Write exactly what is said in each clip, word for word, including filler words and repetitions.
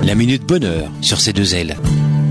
La Minute Bonheur sur C deux L.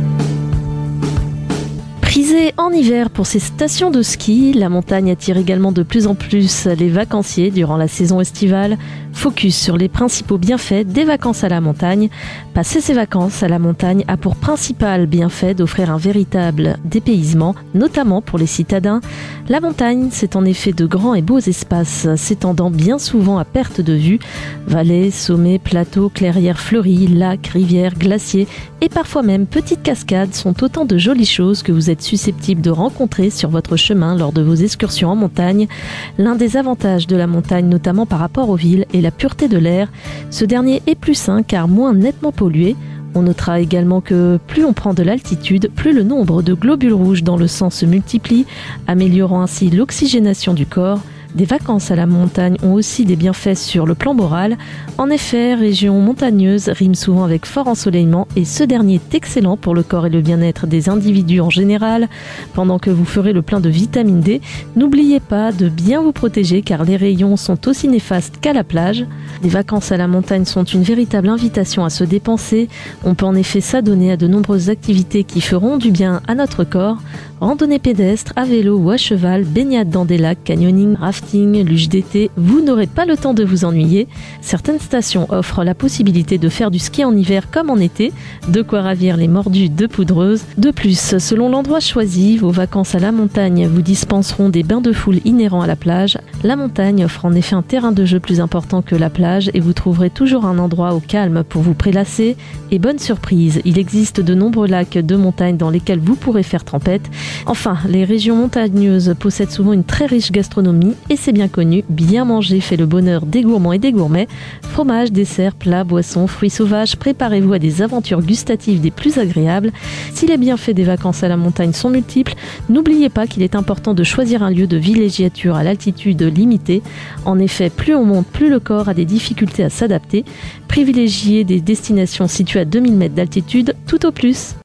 Prisée en hiver pour ses stations de ski, la montagne attire également de plus en plus les vacanciers durant la saison estivale. Focus sur les principaux bienfaits des vacances à la montagne. Passer ses vacances à la montagne a pour principal bienfait d'offrir un véritable dépaysement, notamment pour les citadins. La montagne, c'est en effet de grands et beaux espaces s'étendant bien souvent à perte de vue. Vallées, sommets, plateaux, clairières fleuries, lacs, rivières, glaciers et parfois même petites cascades sont autant de jolies choses que vous êtes susceptible de rencontrer sur votre chemin lors de vos excursions en montagne. L'un des avantages de la montagne, notamment par rapport aux villes, est la pureté de l'air. Ce dernier est plus sain car moins nettement pollué. On notera également que plus on prend de l'altitude, plus le nombre de globules rouges dans le sang se multiplie, améliorant ainsi l'oxygénation du corps. Des vacances à la montagne ont aussi des bienfaits sur le plan moral. En effet, région montagneuse rime souvent avec fort ensoleillement et ce dernier est excellent pour le corps et le bien-être des individus en général. Pendant que vous ferez le plein de vitamine D, n'oubliez pas de bien vous protéger car les rayons sont aussi néfastes qu'à la plage. Les vacances à la montagne sont une véritable invitation à se dépenser. On peut en effet s'adonner à de nombreuses activités qui feront du bien à notre corps. Randonnée pédestre, à vélo ou à cheval, baignade dans des lacs, canyoning, rafting, luge d'été, vous n'aurez pas le temps de vous ennuyer. Certaines stations offrent la possibilité de faire du ski en hiver comme en été, de quoi ravir les mordus de poudreuse. De plus, selon l'endroit choisi, vos vacances à la montagne vous dispenseront des bains de foule inhérents à la plage. La montagne offre en effet un terrain de jeu plus important que la plage et vous trouverez toujours un endroit au calme pour vous prélasser. Et bonne surprise, il existe de nombreux lacs de montagne dans lesquels vous pourrez faire trempette. Enfin, les régions montagneuses possèdent souvent une très riche gastronomie et c'est bien connu, bien manger fait le bonheur des gourmands et des gourmets. Fromage, desserts, plats, boissons, fruits sauvages, préparez-vous à des aventures gustatives des plus agréables. Si les bienfaits des vacances à la montagne sont multiples, n'oubliez pas qu'il est important de choisir un lieu de villégiature à l'altitude limitée. En effet, plus on monte, plus le corps a des difficultés à s'adapter. Privilégiez des destinations situées à deux mille mètres d'altitude tout au plus.